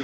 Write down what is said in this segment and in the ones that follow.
we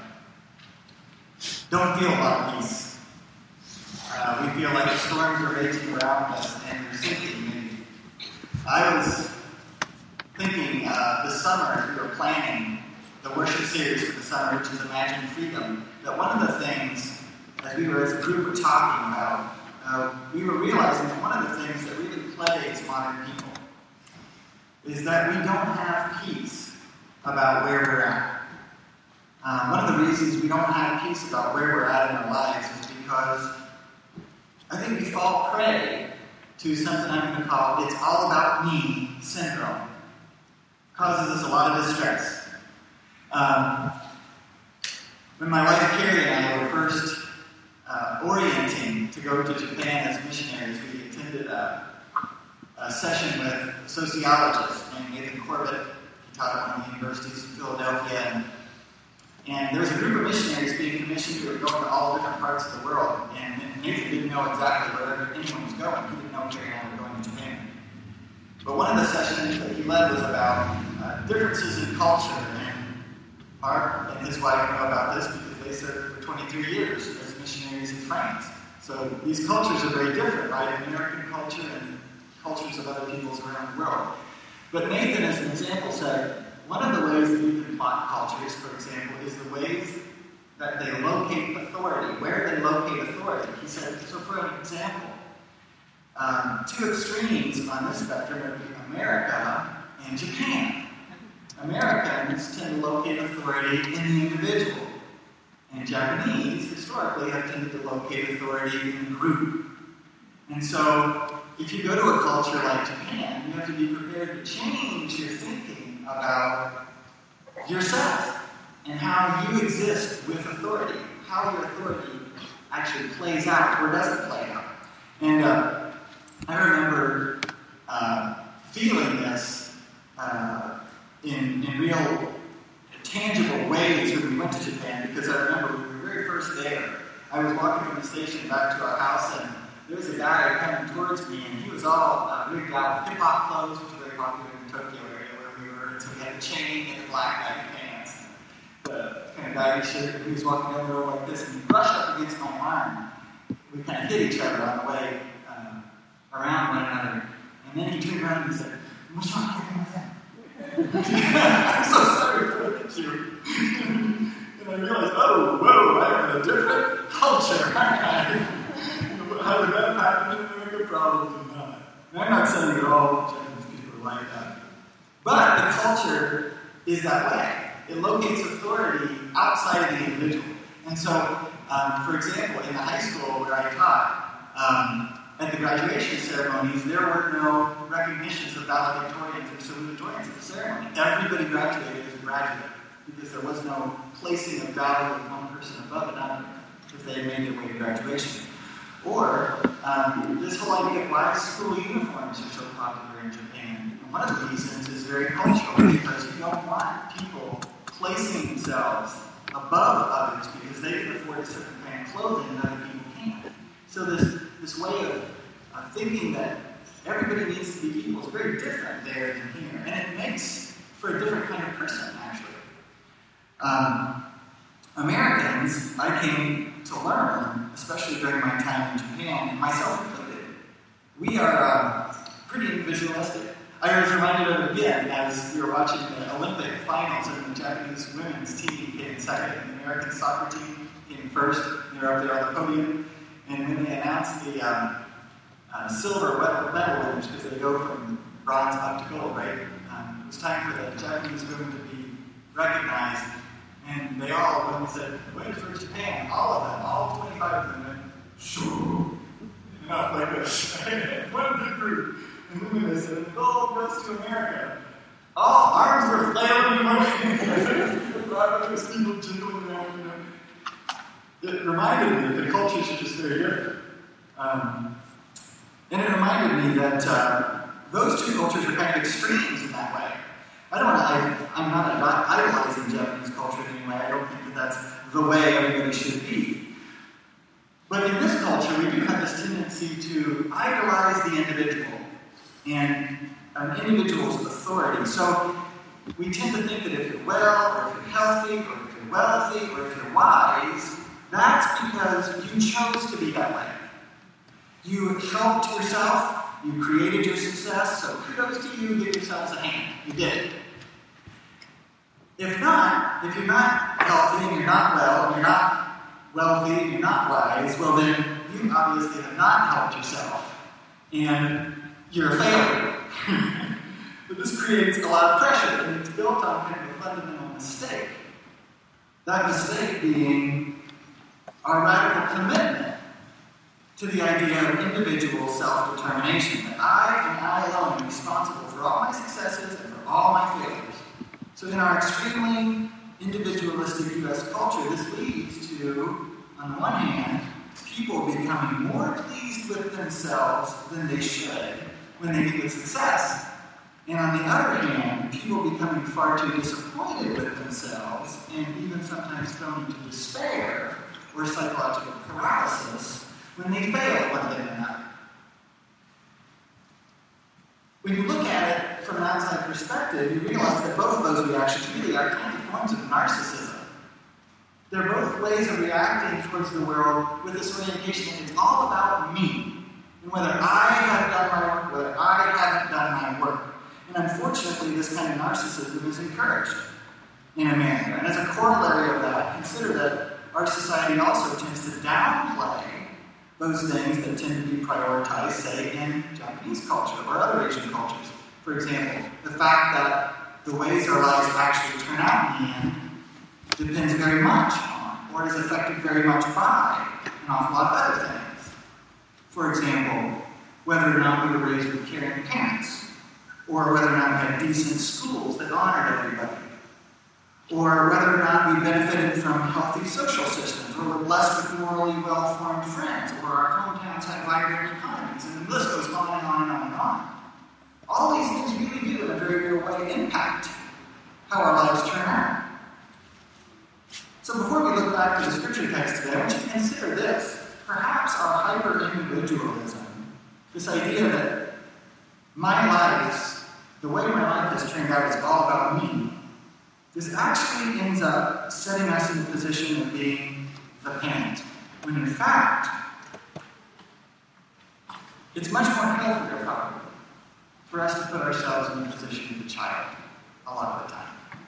don't feel a lot of peace. We feel like the storms are raging around us and we're sinking. And I was thinking this summer, as we were planning the worship series for the summer, which is Imagine Freedom, that one of the things, as we were as a group were talking about, we were realizing that one of the things that really plagues modern people is that we don't have peace about where we're at. One of the reasons we don't have peace about where we're at in our lives is because I think we fall prey to something I'm going to call "it's all about me" syndrome. It causes us a lot of distress. When my wife Carrie and I were first orienting to go to Japan as missionaries, we attended a session with a sociologist named Nathan Corbett. He taught at one of the universities in Philadelphia. And there was a group of missionaries being commissioned who were going to all different parts of the world. And Nathan didn't know exactly where anyone was going. He didn't know Carrie and I were going to Japan. But one of the sessions that he led was about differences in culture. And Mark and his wife know about this because they served for 23 years as missionaries in France. So these cultures are very different, right? American culture and cultures of other peoples around the world. But Nathan, as an example, said, one of the ways that you can plot cultures, for example, is the ways that they locate authority, where they locate authority. He said, so for an example, two extremes on this spectrum would be America and Japan. Americans tend to locate authority in the individual, and Japanese, historically, have tended to locate authority in the group. And so, if you go to a culture like Japan, you have to be prepared to change your thinking about yourself and how you exist with authority, how your authority actually plays out or doesn't play out. And I remember feeling this in real tangible ways when we went to Japan, because I remember when we were very first there, I was walking from the station back to our house, and there was a guy coming towards me, and he was all rigged out with hip-hop clothes, which are very popular in the Tokyo area where we were, and so he had a chain and the black baggy pants, the kind of baggy shirt, and he was walking down the road like this, and he brushed up against my arm. We kind of hit each other on the way around one another, and then he turned around and he said, "What's wrong with that?" I'm so sorry to look at you. And I realized, oh, whoa, I'm in a different culture, aren't I? How did that happen in America? Probably not. And I'm not saying that all Japanese people are like that. But the culture is that way. It locates authority outside of the individual. And so, for example, in the high school where I taught, at the graduation ceremonies, there were no recognitions of valedictorians or salutatorians at the ceremony. Everybody graduated as a graduate because there was no placing of value of one person above another because they made their way to graduation. Or this whole idea of why school uniforms are so popular in Japan. And one of the reasons is very cultural, because you don't want people placing themselves above others because they can afford a certain kind of clothing that other people can't. So this way of thinking that everybody needs to be equal is very different there than here. And it makes for a different kind of person, actually. Americans, I came to learn, especially during my time in Japan, and myself included, we are pretty individualistic. I was reminded of it again as we were watching the Olympic finals, and the Japanese women's team came second, and the American soccer team came first. They're up there on the podium. And when they announced the silver medal winners, because they go from bronze up to gold, right? It was time for the Japanese women to be recognized. And they all, when they said, "Winners for Japan," all of them, all 25 of them went, "Shoo!" Not like this. One big group. And then when they said, "The gold goes to America," all arms were flailing in motion. Those people jingling around, you know. It reminded me that the cultures are just very different. And it reminded me that those two cultures are kind of extremes in that way. I'm not idolizing Japanese culture in any way. I don't think that that's the way everybody should be. But in this culture, we do have this tendency to idolize the individual and an individual's authority. So we tend to think that if you're well, or if you're healthy, or if you're you're wealthy or if you're wise, that's because you chose to be that way. You helped yourself, you created your success, so kudos to you, give yourselves a hand. You did it. If you're not healthy and you're not well, and you're not wealthy and you're not wise, well then you obviously have not helped yourself. And you're a failure. But this creates a lot of pressure, and it's built on kind of a fundamental mistake. That mistake being our radical commitment to the idea of individual self-determination, that I and I alone am responsible for all my successes and for all my failures. So in our extremely individualistic U.S. culture, this leads to, on the one hand, people becoming more pleased with themselves than they should when they meet with success. And on the other hand, people becoming far too disappointed with themselves and even sometimes thrown into despair or psychological paralysis when they fail one thing or another. When you look at it from an outside perspective, you realize that both of those reactions really are kind of forms of narcissism. They're both ways of reacting towards the world with this orientation that it's all about me, and whether I have done my work, whether I haven't done my work. And unfortunately, this kind of narcissism is encouraged in America. And as a corollary of that, consider that our society also tends to downplay those things that tend to be prioritized, say, in Japanese culture or other Asian cultures. For example, the fact that the ways our lives actually turn out in the end depends very much on, or is affected very much by, an awful lot of other things. For example, whether or not we were raised with caring parents, or whether or not we had decent schools that honored everybody, or whether or not we benefited from healthy social systems, or were blessed with morally well-formed friends, or our hometowns had vibrant economies, and the list goes on and on and on and on. All these things really do, in a very real way, impact how our lives turn out. So before we look back to the scripture text today, I want you to consider this. Perhaps our hyper-individualism, this idea that my life, the way my life has turned out is all about me, this actually ends up setting us in the position of being the parent, when in fact, it's much more healthier, probably, for us to put ourselves in the position of the child a lot of the time.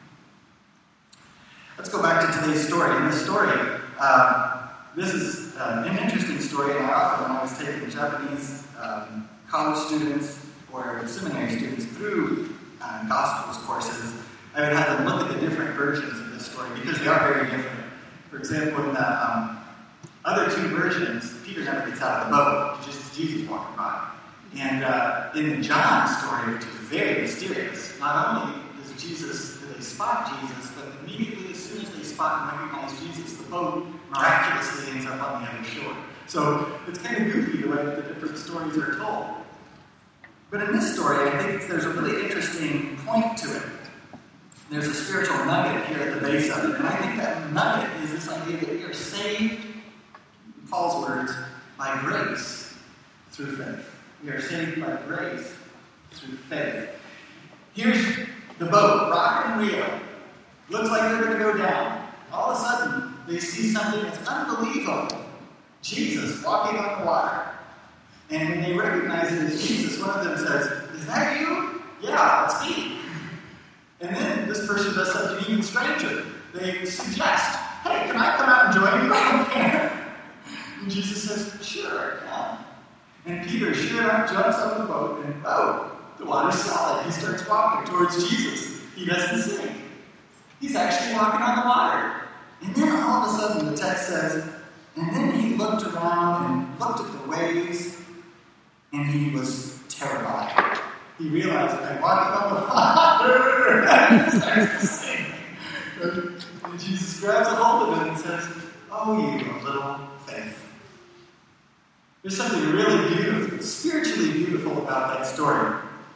Let's go back to today's story. In this story, this is an interesting story, and I often, when I was taking Japanese college students or seminary students through Gospels courses, I would have them look at the different versions of this story because they are very different. For example, in the other two versions, Peter never gets out of the boat, it's just Jesus walking by. And in the John story, which is very mysterious, not only do they spot Jesus, but immediately as soon as they spot and recognize Jesus, the boat miraculously ends up on the other shore. So it's kind of goofy the way that the different stories are told. But in this story, I think there's a really interesting point to it. There's a spiritual nugget here at the base of it, and I think that nugget is this idea that we are saved, in Paul's words, by grace through faith. We are saved by grace through faith. Here's the boat, rock and reel. Looks like they're going to go down. All of a sudden, they see something that's unbelievable. Jesus walking on the water. And when they recognize it as Jesus, one of them says, "Is that you?" "Yeah, it's me." And then this person does something even stranger. They suggest, "Hey, can I come out and join you out there?" And Jesus says, "Sure, come." And Peter, sure enough, jumps on the boat, and the water's solid. He starts walking towards Jesus. He doesn't sink. He's actually walking on the water. And then all of a sudden, the text says, and then he looked around and looked at the waves, and he was terrified. He realized, I'm walking on the water. And he starts to sink. And Jesus grabs a hold of him and says, "Oh, you of little faith." There's something really beautiful, spiritually beautiful about that story.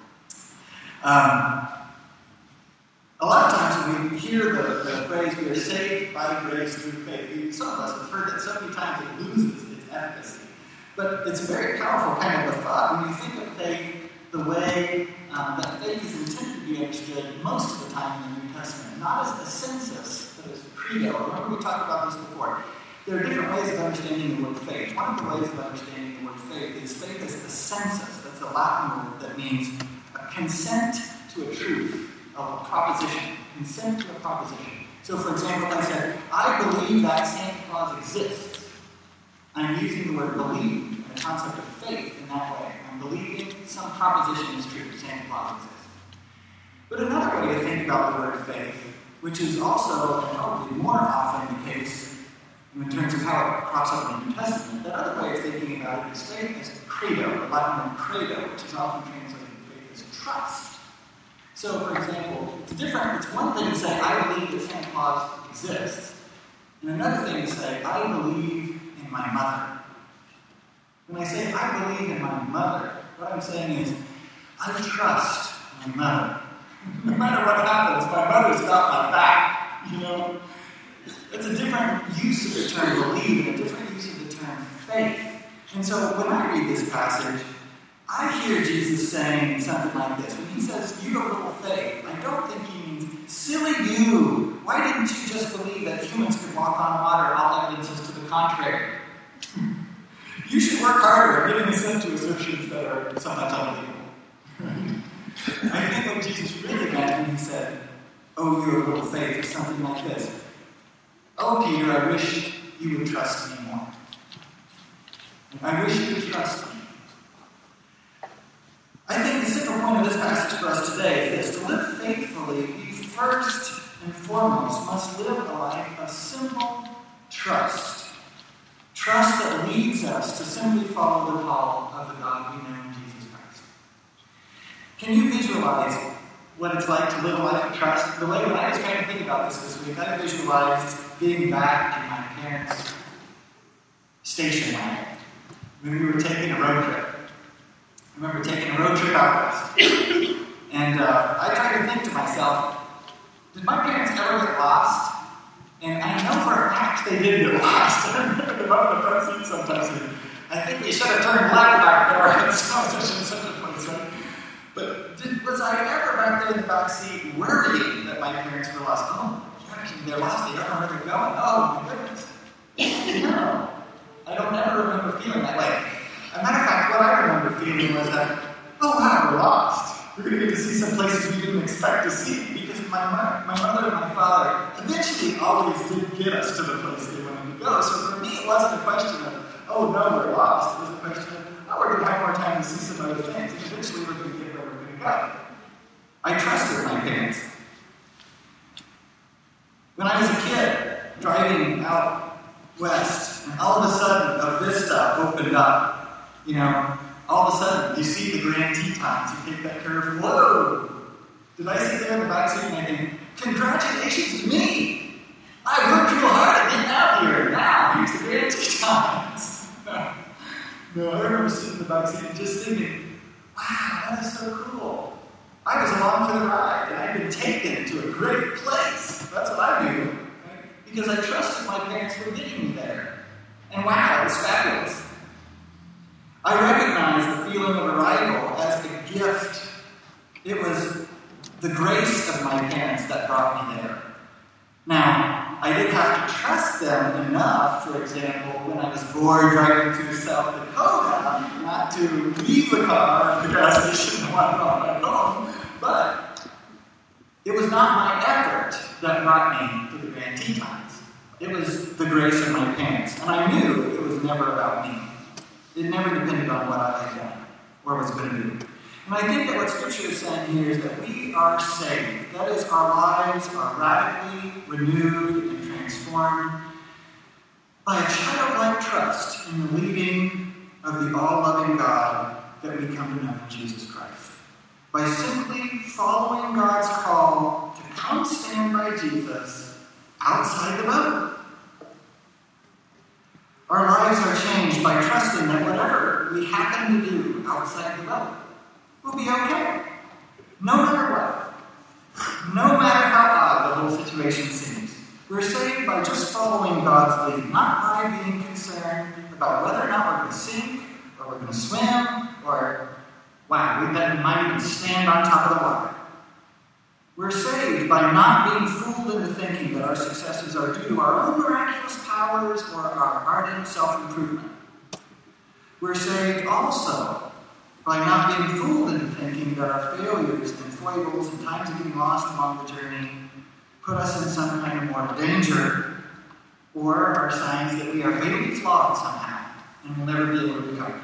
A lot of times when we hear the phrase, "we are saved by grace through faith," some of us have heard that so many times it loses its efficacy. But it's a very powerful kind of a thought. When you think of faith the way that faith is intended to be understood most of the time in the New Testament, not as a census, but as credo. Remember we talked about this before. There are different ways of understanding the word faith. One of the ways of understanding the word faith is the census. That's a Latin word that means a consent to a truth, a proposition. Consent to a proposition. So, for example, if I said, I believe that Santa Claus exists, I'm using the word believe and the concept of faith in that way. I'm believing some proposition is true, Santa Claus exists. But another way to think about the word faith, which is also and probably more often the case in terms of how it crops up in the New Testament, that other way of thinking about it is faith as credo, the Latin word credo, which is often translated faith as trust. So, for example, it's one thing to say, I believe that Santa Claus exists, and another thing to say, I believe in my mother. When I say, I believe in my mother, what I'm saying is, I trust my mother. No matter what happens, my mother's got my back, you know? It's a different use of the term believe and a different use of the term faith. And so when I read this passage, I hear Jesus saying something like this. When he says, you have little faith, I don't think he means, silly you, why didn't you just believe that humans could walk on water? All evidence is to the contrary. You should work harder at giving assent to assertions that are sometimes unbelievable. I think what Jesus really meant when he said, oh, you have little faith, is something like this. Oh, Peter, I wish you would trust me more. I wish you would trust me. I think the central point of this passage for us today is this. To live faithfully, we first and foremost must live a life of simple trust. Trust that leads us to simply follow the call of the God we know in Jesus Christ. Can you visualize what it's like to live a life of trust? The way when I was trying to think about this week, I visualized being back in my parents' station wagon when we were taking a road trip. I remember taking a road trip out west. And I tried to think to myself, did my parents ever get lost? And I know for a fact they did get lost. I remember them up in the front seat sometimes. I think we should have turned left back there. Such a place, right? But was I ever back there in the back seat worrying that my parents were lost? Oh, gosh, they're lost. They don't know where they're going. Oh, my goodness. No. I don't ever remember feeling that way. As a matter of fact, what I remember feeling was that, oh wow, we're lost. We're going to get to see some places we didn't expect to see. Because my mother and my father eventually always did get us to the place they wanted to go. So for me, it wasn't a question of, oh no, we're lost. It was a question of, oh, we're going to have more time to see some other things. And eventually we're going to get where we're going to go. I trusted my parents. When I was a kid, driving out west, and all of a sudden a vista opened up. You know, all of a sudden, you see the Grand Tetons, you take that curve, whoa! Did I sit there in the back seat and I think, congratulations to me! I worked real hard at getting out here, now here's the Grand Tetons! No, I remember sitting in the back seat and just thinking, wow, that is so cool. I was along for the ride, and I've been taken to a great place. That's what I do, right? Because I trusted my parents for getting me there. And wow, it was fabulous. I recognize the feeling of arrival as a gift. It was the grace of my parents that brought me there. Now, I didn't have to trust them enough, for example, when I was bored driving through South Dakota, not to leave the car at the gas station and walk on my home. But it was not my effort that brought me to the Grand Tetons. It was the grace of my parents. And I knew it was never about me. It never depended on what I had done or was going to do. And I think that what Scripture is saying here is that we are saved. That is, our lives are radically renewed and transformed by a childlike trust in the leading of the all-loving God that we come to know in Jesus Christ. By simply following God's call to come stand by Jesus outside the boat. Our lives are changed by trusting that whatever we happen to do outside the boat will be okay. No matter what. No matter how odd the whole situation seems. We're saved by just following God's lead, not by being concerned about whether or not we're going to sink, or we're going to swim, or, wow, we might even stand on top of the water. We're saved by not being fooled into thinking that our successes are due to our own miraculous powers or our ardent self-improvement. We're saved also by not being fooled into thinking that our failures and foibles and times of getting lost along the journey put us in some kind of mortal danger, or are signs that we are fatally flawed somehow and will never be able to recover.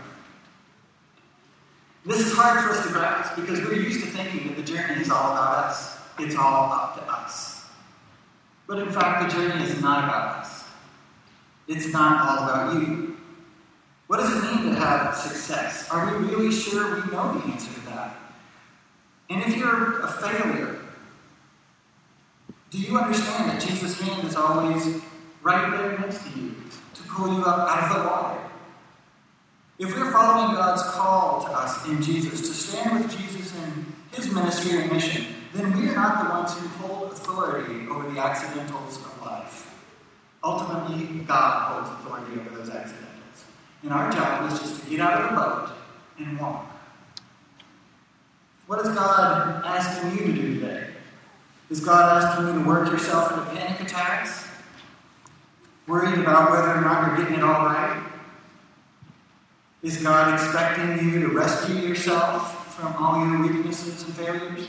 This is hard for us to grasp because we're used to thinking that the journey is all about us. It's all up to us. But in fact, the journey is not about us. It's not all about you. What does it mean to have success? Are we really sure we know the answer to that? And if you're a failure, do you understand that Jesus' hand is always right there next to you to pull you up out of the water? If we're following God's call to us in Jesus, to stand with Jesus in his ministry and mission, then we are not the ones who hold authority over the accidentals of life. Ultimately, God holds authority over those accidentals. And our job is just to get out of the boat and walk. What is God asking you to do today? Is God asking you to work yourself into panic attacks? Worried about whether or not you're getting it all right? Is God expecting you to rescue yourself from all your weaknesses and failures?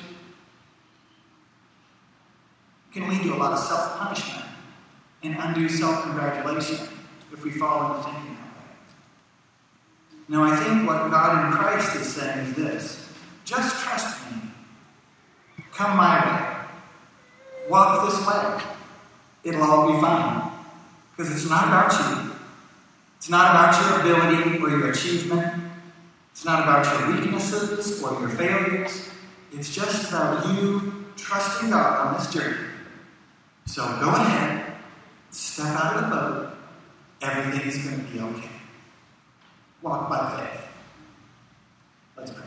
It can lead to a lot of self-punishment and undue self-congratulation if we fall into thinking that way. Now, I think what God in Christ is saying is this: just trust me. Come my way. Walk this way. It'll all be fine. Because it's not about you. It's not about your ability or your achievement. It's not about your weaknesses or your failures. It's just about you trusting God on this journey. So go ahead, step out of the boat. Everything is going to be okay. Walk by faith. Let's pray.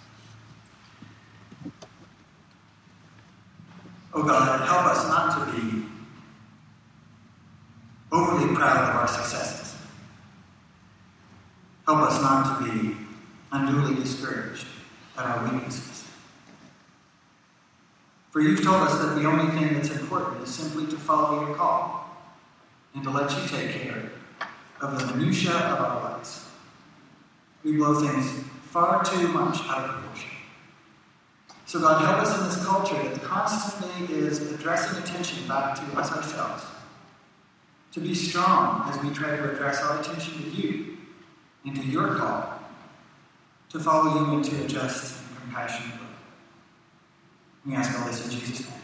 Oh God, help us not to be overly proud of our successes. Help us not to be unduly discouraged at our weaknesses. For you've told us that the only thing that's important is simply to follow your call and to let you take care of the minutiae of our lives. We blow things far too much out of proportion. So God, help us in this culture that constantly is addressing attention back to us ourselves, to be strong as we try to address our attention to you and to your call, to follow you into a just and compassionate way. We ask all this in Jesus' name.